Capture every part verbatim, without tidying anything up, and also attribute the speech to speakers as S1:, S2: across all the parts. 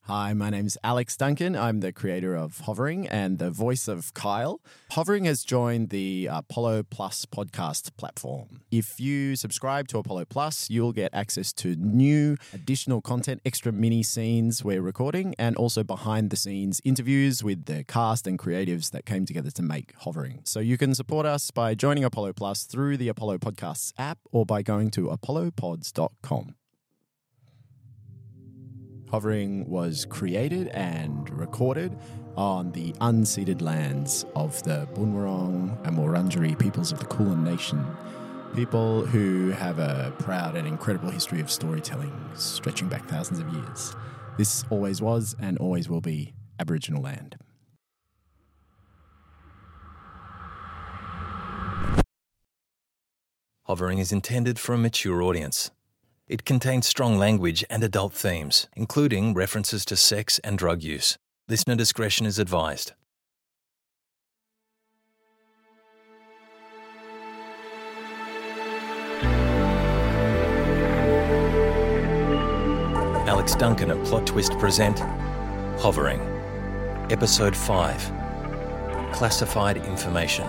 S1: Hi, my name's Alex Duncan. I'm the creator of Hovering and the voice of Kyle. Hovering has joined the Apollo Plus podcast platform. If you subscribe to Apollo Plus, you'll get access to new additional content, extra mini scenes we're recording, and also behind the scenes interviews with the cast and creatives that came together to make Hovering. So you can support us by joining Apollo Plus through the Apollo Podcasts app or by going to apollo pods dot com. Hovering was created and recorded on the unceded lands of the Boonwurrung and Wurundjeri peoples of the Kulin Nation, people who have a proud and incredible history of storytelling stretching back thousands of years. This always was and always will be Aboriginal land.
S2: Hovering is intended for a mature audience. It contains strong language and adult themes, including references to sex and drug use. Listener discretion is advised. Alex Duncan and Plot Twist present Hovering, Episode five, Classified Information.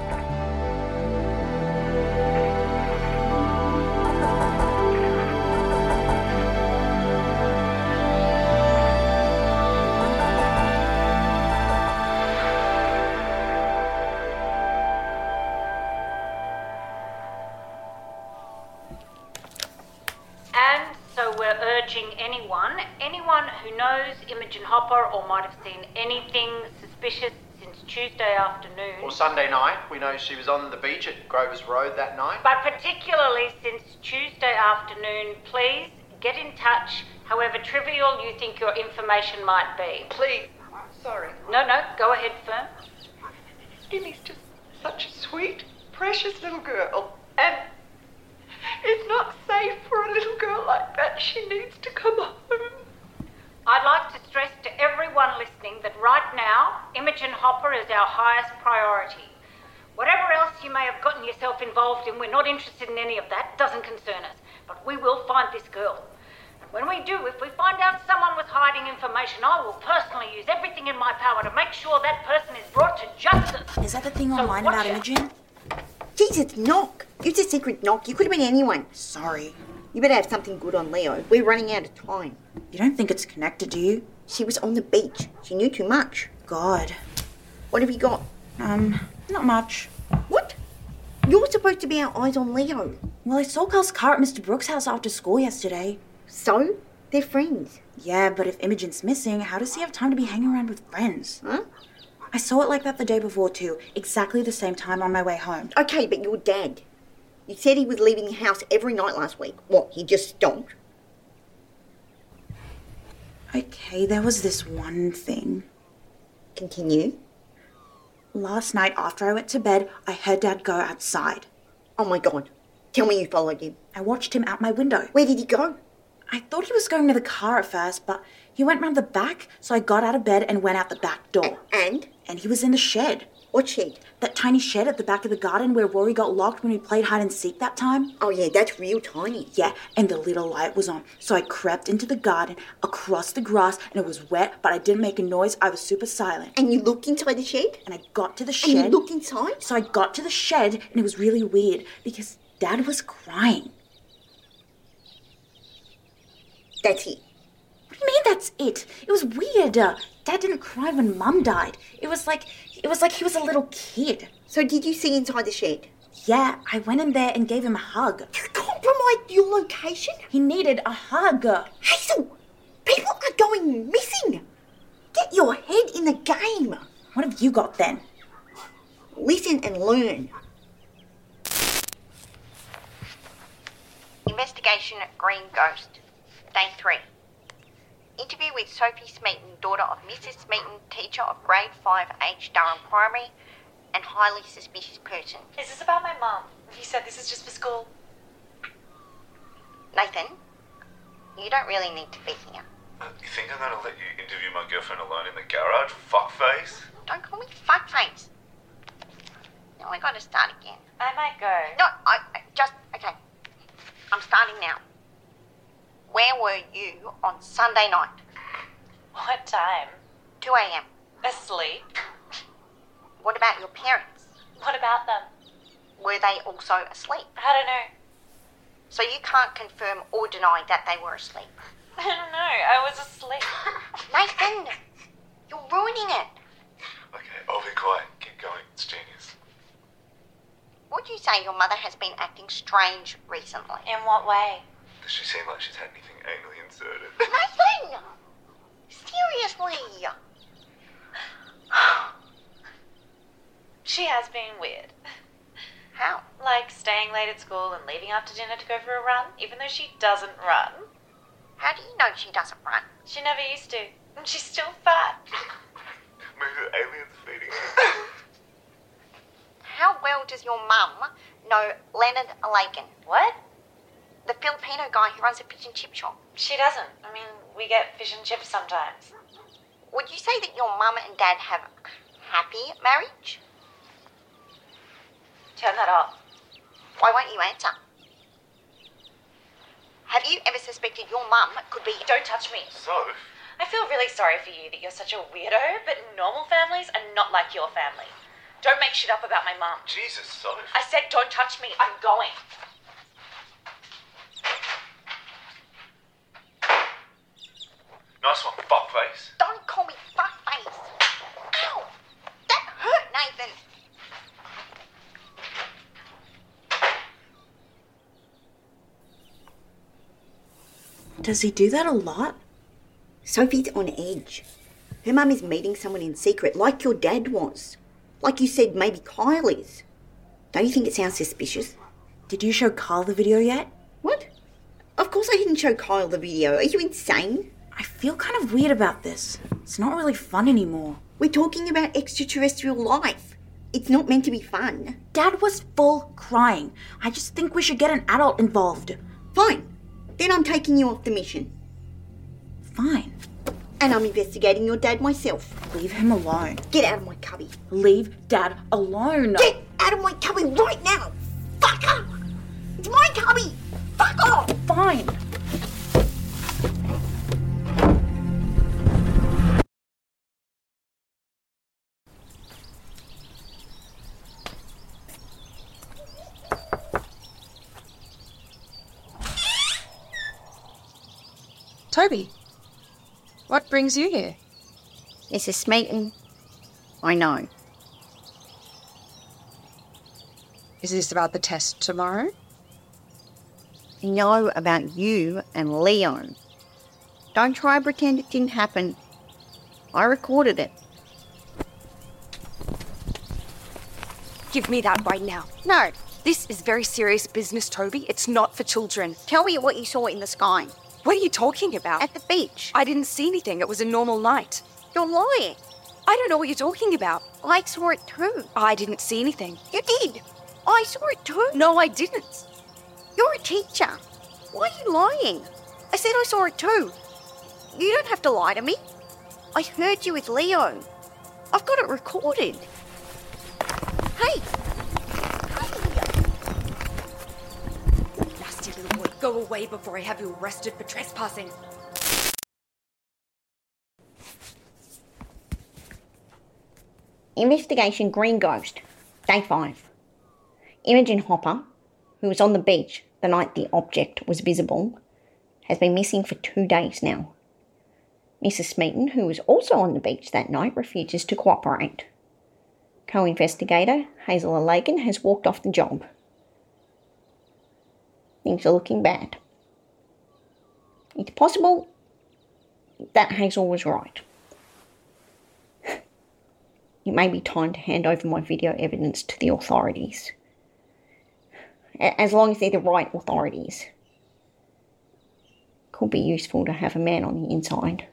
S3: Imogen Hopper or might have seen anything suspicious since Tuesday afternoon.
S4: Or Sunday night. We know she was on the beach at Grover's Road that night.
S3: But particularly since Tuesday afternoon, please get in touch, however trivial you think your information might be.
S5: Please. Sorry.
S3: No, no, go ahead, Fern.
S5: Emmy's just such a sweet, precious little girl. And it's not safe for a little girl like that. She needs to come home.
S3: I'd like to stress to everyone listening that right now, Imogen Hopper is our highest priority. Whatever else you may have gotten yourself involved in, we're not interested in any of that. Doesn't concern us. But we will find this girl. And when we do, if we find out someone was hiding information, I will personally use everything in my power to make sure that person is brought to justice.
S6: Is that the thing
S3: So
S6: online
S3: watch
S6: about
S3: out.
S6: Imogen?
S7: Jesus, knock. It's a secret knock. You could have been anyone.
S6: Sorry.
S7: You better have something good on Leo. We're running out of time.
S6: You don't think it's connected, do you?
S7: She was on the beach. She knew too much.
S6: God.
S7: What have you got?
S6: Um, not much.
S7: What? You're supposed to be our eyes on Leo.
S6: Well, I saw Carl's car at Mister Brooks' house after school yesterday.
S7: So? They're friends.
S6: Yeah, but if Imogen's missing, how does he have time to be hanging around with friends?
S7: Huh?
S6: I saw it like that the day before too, exactly the same time on my way home.
S7: Okay, but your dad. You said he was leaving the house every night last week. What, he just stopped?
S6: Okay, there was this one thing.
S7: Continue.
S6: Last night after I went to bed, I heard Dad go outside.
S7: Oh my God. Tell me you followed him.
S6: I watched him out my window.
S7: Where did he go?
S6: I thought he was going to the car at first, but he went round the back, so I got out of bed and went out the back door.
S7: And?
S6: And he was in the shed.
S7: What shed?
S6: That tiny shed at the back of the garden where Rory got locked when we played hide and seek that time.
S7: Oh yeah, that's real tiny.
S6: Yeah, and the little light was on. So I crept into the garden, across the grass, and it was wet, but I didn't make a noise. I was super silent.
S7: And you looked inside the shed?
S6: And I got to the shed.
S7: And you looked inside?
S6: So I got to the shed, and it was really weird, because Dad was crying.
S7: That's it.
S6: What do you mean that's it? It was weird. Uh, Dad didn't cry when Mum died. It was like, it was like he was a little kid.
S7: So did you see inside the shed?
S6: Yeah, I went in there and gave him a hug.
S7: You compromised your location?
S6: He needed a hug.
S7: Hazel, people are going missing. Get your head in the game.
S6: What have you got then?
S7: Listen and learn.
S8: Investigation at Green Ghost. Day three. Interview with Sophie Smeaton, daughter of Missus Smeaton, teacher of grade five H Durham Primary, and highly suspicious person.
S9: Is this about my mum? You said this is just for school.
S8: Nathan, you don't really need to be here.
S10: Uh, you think I'm going to let you interview my girlfriend alone in the garage? Fuckface?
S8: Don't call me fuckface. Now I gotta start again.
S9: I might go.
S8: No, I, I just, okay. I'm starting now. Where were you on Sunday night?
S9: What time?
S8: two a.m.
S9: Asleep?
S8: What about your parents?
S9: What about them?
S8: Were they also asleep?
S9: I don't know.
S8: So you can't confirm or deny that they were asleep?
S9: I don't know. I was asleep.
S8: Nathan, you're ruining it.
S10: Okay, I'll be quiet. Keep going. It's genius.
S8: Would you say your mother has been acting strange recently?
S9: In what way?
S10: Does she seem like she's had anything anally inserted?
S8: Nathan! Seriously!
S9: She has been weird.
S8: How?
S9: Like staying late at school and leaving after dinner to go for a run, even though she doesn't run.
S8: How do you know she doesn't run?
S9: She never used to. And she's still fat.
S10: Maybe the alien's feeding her.
S8: How well does your mum know Leonard Lakin?
S9: What?
S8: The Filipino guy who runs a fish and chip shop.
S9: She doesn't. I mean, we get fish and chips sometimes.
S8: Would you say that your mum and dad have a happy marriage?
S9: Turn that off.
S8: Why won't you answer? Have you ever suspected your mum could be...
S9: Don't touch me.
S10: So?
S9: I feel really sorry for you that you're such a weirdo, but normal families are not like your family. Don't make shit up about my mum.
S10: Jesus, Soph.
S9: I said don't touch me. I'm going.
S10: Nice one, fuckface.
S8: Don't call me fuckface. Ow! That hurt, Nathan.
S6: Does he do that a lot?
S7: Sophie's on edge. Her mum is meeting someone in secret, like your dad was. Like you said, maybe Kyle is. Don't you think it sounds suspicious?
S6: Did you show Carl the video yet?
S7: What? Of course I didn't show Kyle the video. Are you insane?
S6: I feel kind of weird about this. It's not really fun anymore.
S7: We're talking about extraterrestrial life. It's not meant to be fun.
S6: Dad was full crying. I just think we should get an adult involved.
S7: Fine. Then I'm taking you off the mission.
S6: Fine.
S7: And I'm investigating your dad myself.
S6: Leave him alone.
S7: Get out of my cubby.
S6: Leave Dad alone.
S7: Get out of my cubby right now. Fuck off. It's my cubby. Fuck off.
S6: Fine.
S11: Toby, what brings you here?
S8: Missus Smeaton, I know.
S11: Is this about the test tomorrow?
S8: I know about you and Leo. Don't try to pretend it didn't happen. I recorded it.
S12: Give me that right now.
S8: No.
S12: This is very serious business, Toby. It's not for children.
S8: Tell me what you saw in the sky.
S12: What are you talking about?
S8: At the beach.
S12: I didn't see anything. It was a normal night.
S8: You're lying.
S12: I don't know what you're talking about.
S8: I saw it too.
S12: I didn't see anything.
S8: You did. I saw it too.
S12: No, I didn't.
S8: You're a teacher. Why are you lying? I said I saw it too. You don't have to lie to me. I heard you with Leo. I've got it recorded. Hey.
S12: Nasty little boy, go away before I have you arrested for trespassing.
S8: Investigation Green Ghost, Day five. Imogen Hopper, who was on the beach the night the object was visible, has been missing for two days now. Missus Smeaton, who was also on the beach that night, refuses to cooperate. Co-investigator Hazel Lagan has walked off the job. Things are looking bad. It's possible that Hazel was right. It may be time to hand over my video evidence to the authorities. As long as they're the right authorities. Could be useful to have a man on the inside.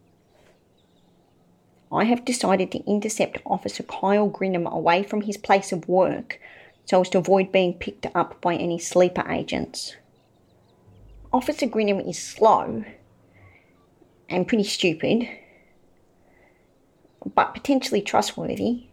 S8: I have decided to intercept Officer Kyle Grinham away from his place of work so as to avoid being picked up by any sleeper agents. Officer Grinham is slow and pretty stupid, but potentially trustworthy.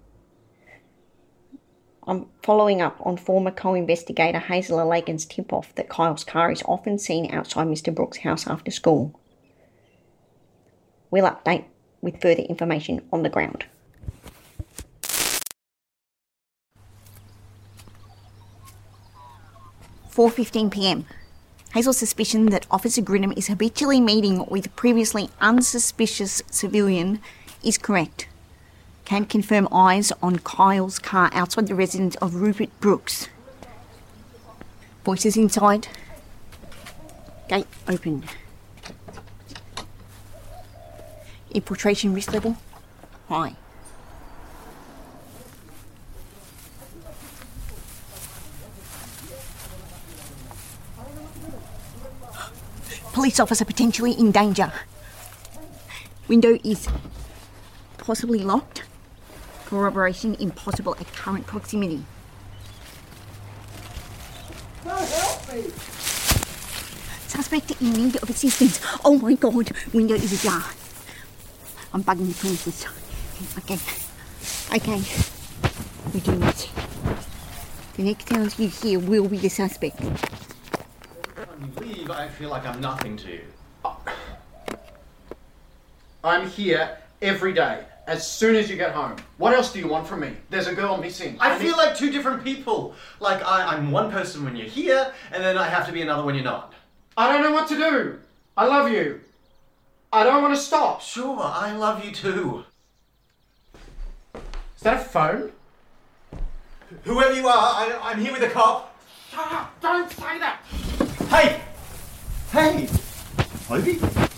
S8: I'm following up on former co-investigator Hazel Lagan's tip-off that Kyle's car is often seen outside Mister Brooks' house after school.
S7: We'll update with further information on the ground. four fifteen p m. Hazel's suspicion that Officer Grinham is habitually meeting with a previously unsuspicious civilian is correct. Can confirm eyes on Kyle's car outside the residence of Rupert Brooks. Voices inside. Gate open. Infiltration risk level high. Police officer potentially in danger. Window is possibly locked. Corroboration impossible at current proximity.
S13: No, help me!
S7: Suspect in need of assistance. Oh my god, window is ajar. I'm bugging the premises. Okay, okay, we're doing this. The next sounds you hear will be the suspect.
S14: When you leave, I feel like I'm nothing to you. I'm here every day, as soon as you get home. What else do you want from me? There's a girl missing. I, I feel need... like two different people. Like I, I'm one person when you're here, and then I have to be another when you're not.
S1: I don't know what to do. I love you. I don't want to stop.
S14: Sure, I love you too.
S1: Is that a phone?
S14: Whoever you are, I, I'm here with a cop.
S1: Shut up! Don't say that!
S14: Hey! Hey! Toby?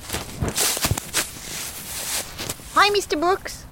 S7: Hi, Mister Brooks.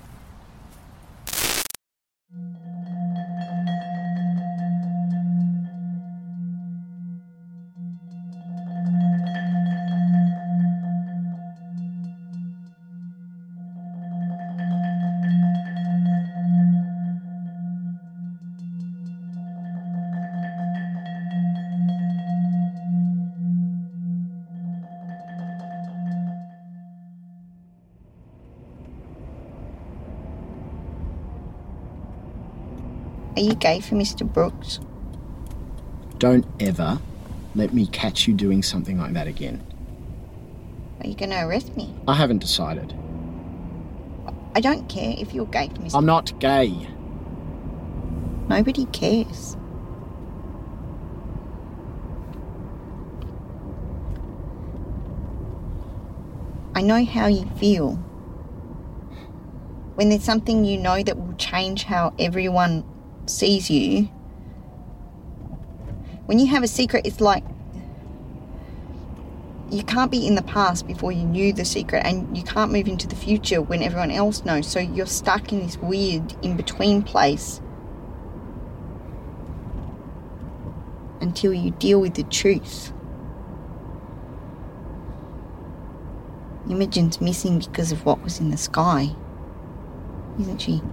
S7: Are you gay for Mister Brooks?
S1: Don't ever let me catch you doing something like that again.
S7: Are you going to arrest me?
S1: I haven't decided.
S7: I don't care if you're gay for Mister
S1: I'm not gay.
S7: Nobody cares. I know how you feel. When there's something you know that will change how everyone sees you. When you have a secret, it's like you can't be in the past before you knew the secret, and you can't move into the future when everyone else knows, so you're stuck in this weird in-between place until you deal with the truth. Imogen's missing because of what was in the sky, isn't she?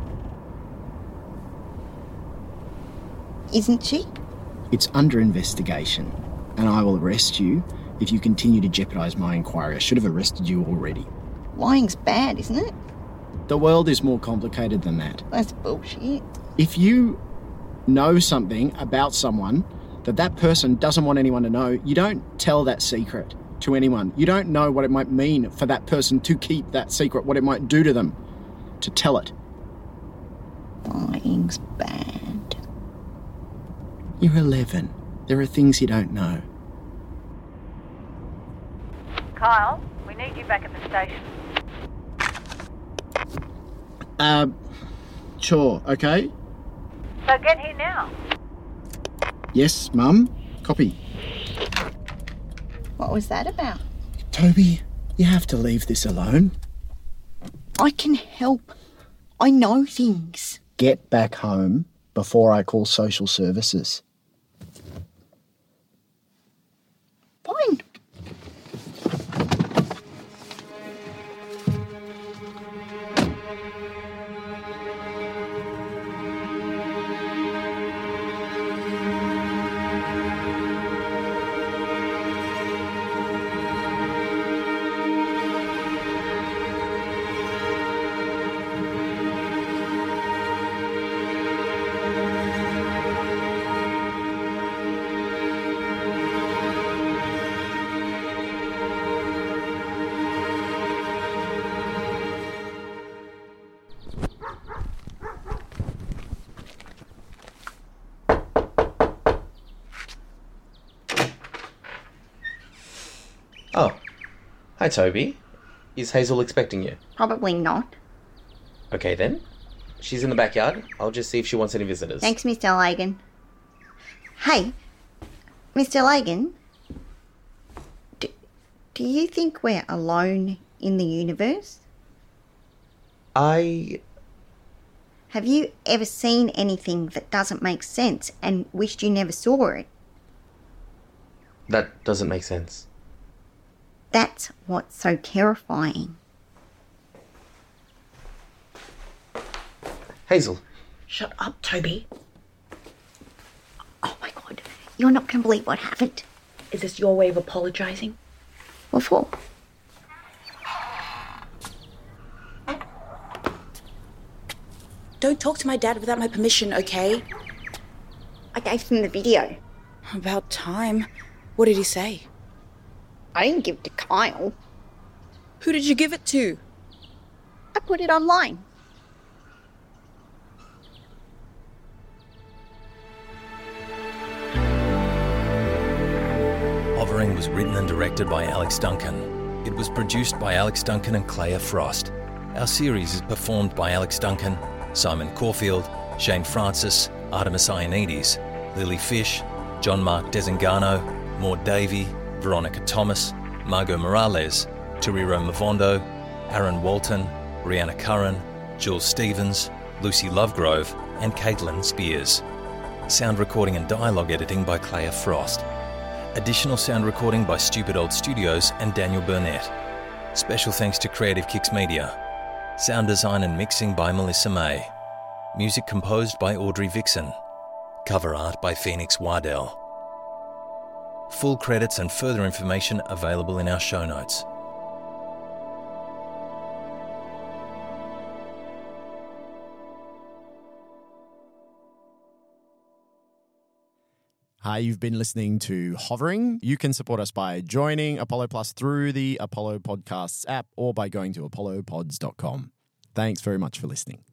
S7: Isn't she?
S1: It's under investigation, and I will arrest you if you continue to jeopardise my inquiry. I should have arrested you already.
S7: Lying's bad, isn't it?
S1: The world is more complicated than that.
S7: That's bullshit.
S1: If you know something about someone that that person doesn't want anyone to know, you don't tell that secret to anyone. You don't know what it might mean for that person to keep that secret, what it might do to them, to tell it.
S7: Lying's bad.
S1: You're eleven. There are things you don't know.
S3: Kyle, we need you back at the station.
S1: Uh, sure, okay.
S3: So get here now.
S1: Yes, Mum. Copy.
S7: What was that about?
S1: Toby, you have to leave this alone.
S7: I can help. I know things.
S1: Get back home before I call social services.
S7: Fine.
S15: Hi, Toby. Is Hazel expecting you?
S7: Probably not.
S15: Okay, then. She's in the backyard. I'll just see if she wants any visitors.
S7: Thanks, Mister Lagan. Hey, Mister Lagan, do, do you think we're alone in the universe?
S15: I...
S7: Have you ever seen anything that doesn't make sense and wished you never saw it?
S15: That doesn't make sense.
S7: That's what's so terrifying.
S15: Hazel.
S6: Shut up, Toby.
S7: Oh my God, you're not going to believe what happened.
S6: Is this your way of apologising?
S7: What for?
S6: Don't talk to my dad without my permission, okay?
S7: I gave him the video.
S6: About time. What did he say?
S7: I didn't give it to Kyle.
S6: Who did you give it to?
S7: I put it online.
S2: Hovering was written and directed by Alex Duncan. It was produced by Alex Duncan and Clea Frost. Our series is performed by Alex Duncan, Simon Caulfield, Shane Francis, Artemis Ionides, Lily Fish, John Mark Desengano, Maud Davey, Veronica Thomas, Margot Morales, Turiro Mavondo, Aaron Walton, Brianna Curran, Jules Stevens, Lucy Lovegrove, and Caitlin Spears. Sound recording and dialogue editing by Clea Frost. Additional sound recording by Stupid Old Studios and Daniel Burnett. Special thanks to Creative Kicks Media. Sound design and mixing by Melissa May. Music composed by Audrey Vixen. Cover art by Phoenix Waddell. Full credits and further information available in our show notes.
S1: Hi, you've been listening to Hovering. You can support us by joining Apollo Plus through the Apollo Podcasts app or by going to apollo pods dot com. Thanks very much for listening.